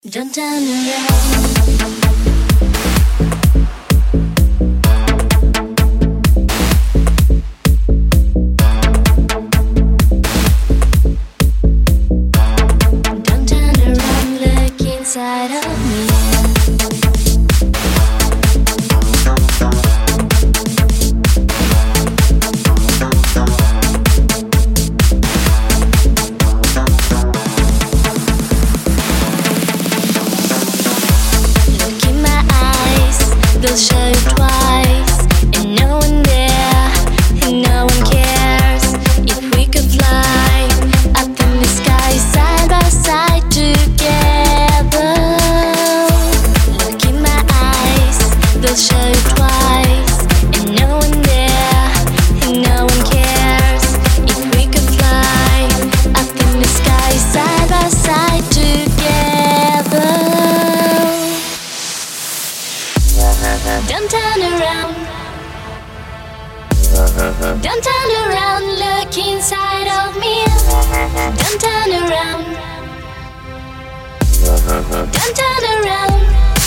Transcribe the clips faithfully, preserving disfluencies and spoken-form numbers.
Don't turn around. Don't turn around, look inside of me. They'll show you twice, and no one there, and no one cares. If we could fly up in the sky side by side together. Look in my eyes, they'll show you twice, and no one there, and no one cares. If we could fly up in the sky side by side together. Don't turn around. Don't turn around, look inside of me. Don't turn around. Don't turn around.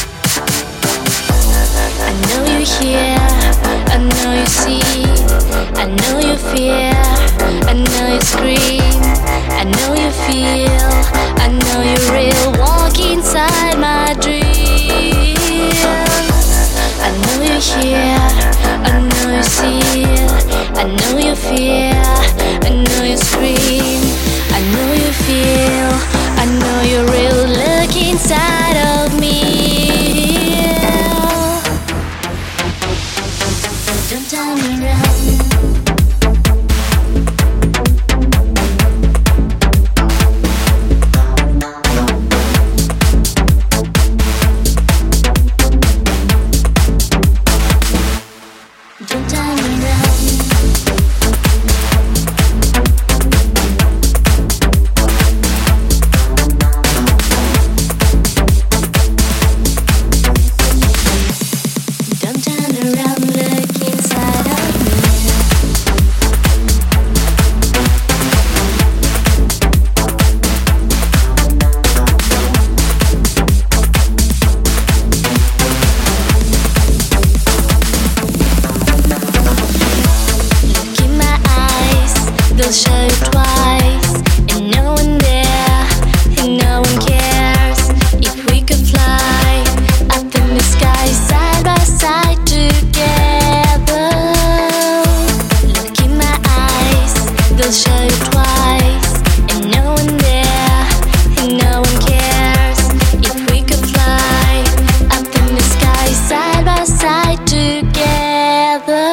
I know you're here, I know you see, I know you fear, I know you scream, I know you feel, I know you're real. Walk inside my dreams. I know you're here, I know you see, I know you fear, I know you scream, I know you feel, I know you're real. Look inside of me. Don't turn around. Don't turn around. Don't turn around, look inside of me. Look in my eyes, they'll show you twice, and no one there, and no one cares. If we could fly up in the sky side by side together. Look in my eyes, they'll show you twice, and no one there, and no one cares. If we could fly up in the sky side by side together.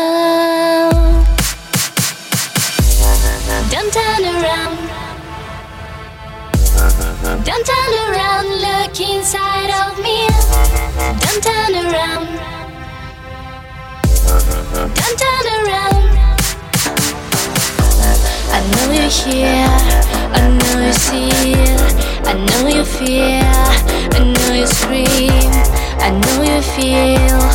Don't turn around. Don't turn around, look inside of me. Don't turn around. Don't turn around. I know you're here, I know you see, I know you fear, I know you scream, I know you feel,